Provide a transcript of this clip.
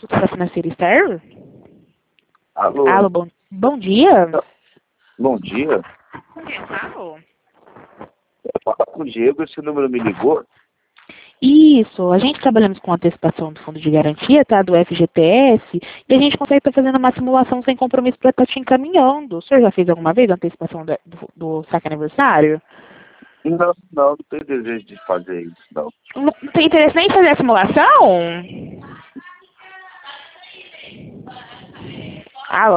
Consultora Financeira Esther? Alô? Alô, bom dia. Bom dia. Com quem eu falo? Eu falo com o Diego, esse número me ligou. Isso, a gente trabalhamos com antecipação do fundo de garantia, tá? Do FGTS, e a gente consegue estar fazendo uma simulação sem compromisso para estar te encaminhando. O senhor já fez alguma vez a antecipação do saque aniversário? Não tenho desejo de fazer isso, não. Não tem interesse nem em fazer a simulação? Alô?